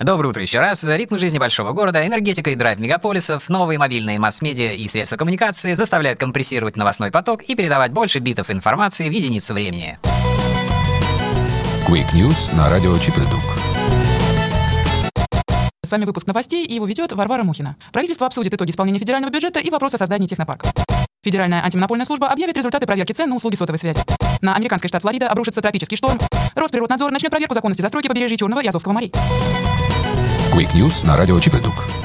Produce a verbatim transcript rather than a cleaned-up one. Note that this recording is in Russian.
Доброе утро еще раз. Ритмы жизни большого города, энергетика и драйв мегаполисов, новые мобильные масс-медиа и средства коммуникации заставляют компрессировать новостной поток и передавать больше битов информации в единицу времени. Quick News на радио Чип и Дук. С вами выпуск новостей, и его ведет Варвара Мухина. Правительство обсудит итоги исполнения федерального бюджета и вопрос о создании технопарка. Федеральная антимонопольная служба объявит результаты проверки цен на услуги сотовой связи. На американский штат Флорида обрушится тропический шторм. Росприроднадзор начнет проверку законности застройки побережья Черного и Азовского морей. Quick News на радио Чип и Дук.